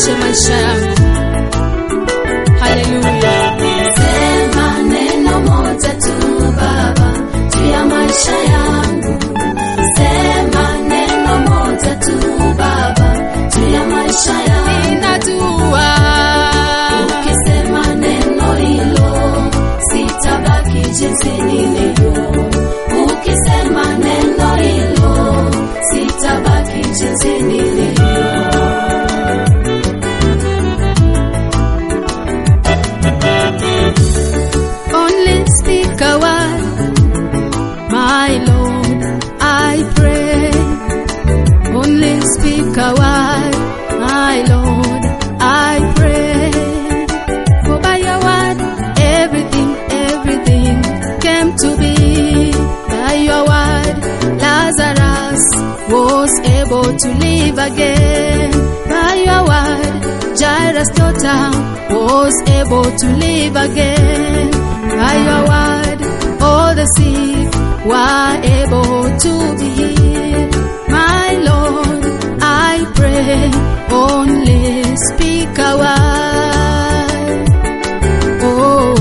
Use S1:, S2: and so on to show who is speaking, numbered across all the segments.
S1: ubadilishe maisha yangu. Haleluya.
S2: Sema neno moja tu Baba juu ya maisha yangu. Sema neno moja tu Baba juu ya maisha yangu.
S1: Ninajua
S2: ukisema neno hilo sitabaki jinsi nilivyo. Ukisema neno hilo sitabaki jinsi nilivyo.
S1: only speak a word, my Lord, I pray. Only speak a word, my Lord, I pray. For by your word, everything came to be. By your word, Lazarus was able to live again. By your word, Jairus' daughter was able to live again. By your word, all the sick were able to be healed. My Lord, I pray, only speak a word. Oh,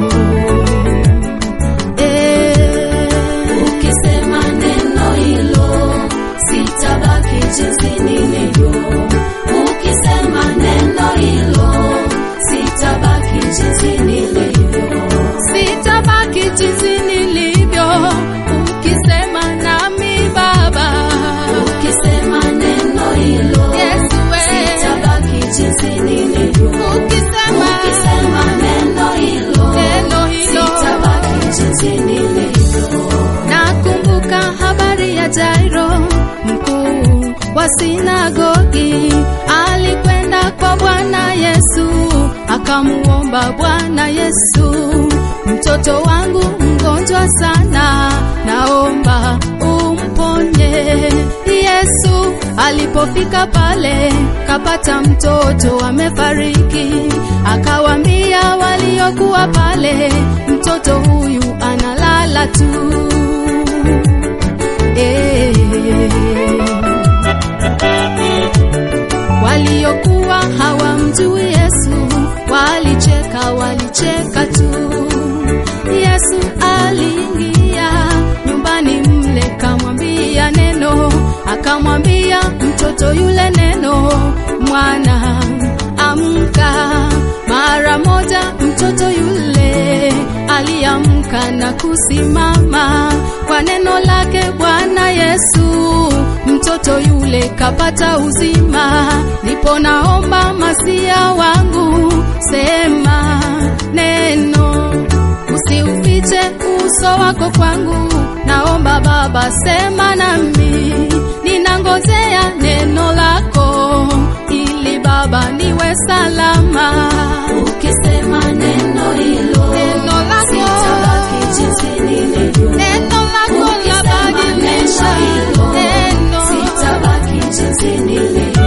S2: ukisema neno hilo sitabaki jinsi nilivyo. Ukisema neno hilo sitabaki jinsi nilivyo.
S1: sitabaki jinsi nilivyo. Ukisema nami Baba,
S2: ukisema neno hilo
S1: Yesu
S2: sitabaki jinsi nilivyo. Ukisema neno hilo sitabaki jinsi nilivyo.
S1: nakumbuka habari ya Jairo, mkuu wa sinagogi. Alikwenda kwa Bwana Yesu, akamuomba Bwana Yesu, mtoto wangu mgonjwa sana, naomba umponye. Yesu alipofika pale, kapata mtoto amefariki. Akawaambia waliokuwa pale, mtoto huyu analala tu. Waliokuwa hawamjui Yesu walicheka tu. Yesu aliingia nyumbani mle, kamwambia neno, akamwambia mtoto yule neno, mwana amka. Mara moja mtoto yule aliamka na kusimama. Kwa neno lake Bwana Yesu, mtoto yule kapata uzima. Nipo naomba masia wangu, sema neno, usiufiche uso wako kwangu. Naomba Baba, sema nami, ninangojea neno lako, ili Baba niwe salama.
S2: Ukisema neno hilo sitabaki jinsi nilivyo.
S1: Neno lako labadilisha, neno
S2: sitabaki jinsi nilivyo.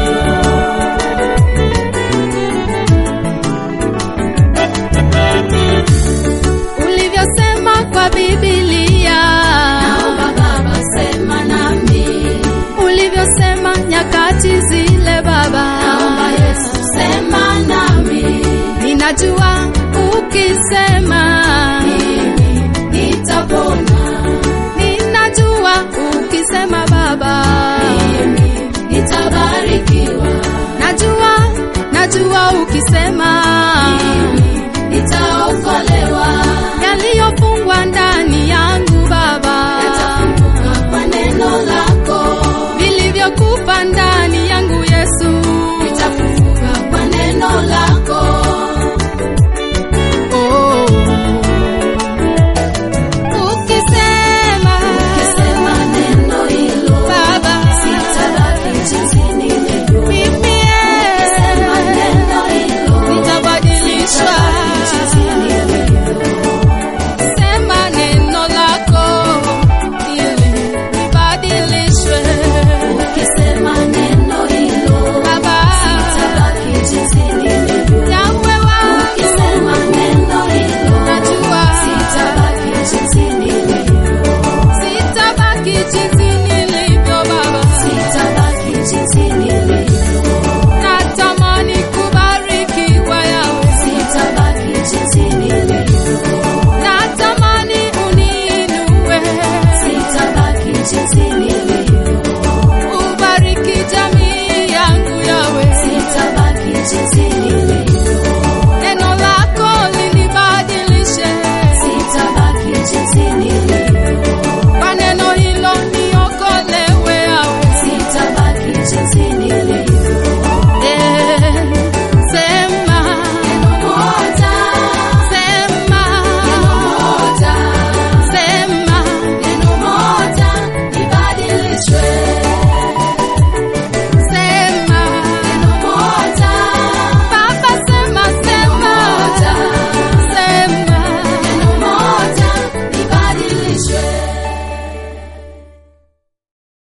S1: ulivyosema kwa Biblia.
S2: Naomba Baba, sema nami,
S1: ulivyosema nyakati zile Baba.
S2: naomba Yesu, sema nami.
S1: Ninajua ukisema
S2: Mimi nitapona.
S1: ninajua ukisema Baba,
S2: Mimi nitabarikiwa.
S1: najua ukisema
S2: Mimi nitaokolewa.
S1: yaliyofungwa ndani yangu Baba,
S2: Yatafunguka kwa neno lako.
S1: vilivyokufa ndani yangu Yesu,
S2: Vitafufuka kwa neno lako.
S1: oh.
S2: Ukisema neno hilo
S1: Baba,
S2: sitabaki jinsi nilivyo.
S1: mimi
S2: Ukisema neno hilo
S1: nitabadilishwa.
S2: sitabaki jinsi nilivyo.
S1: Sema neno lako ili nibadilishwe.
S2: Ukisema neno hilo
S1: Baba,
S2: sitabaki jinsi nilivyo.
S1: nawe wangu,
S2: Ukisema neno hilo
S1: najua
S2: sitabaki jinsi nilivyo.
S1: sitabaki jinsi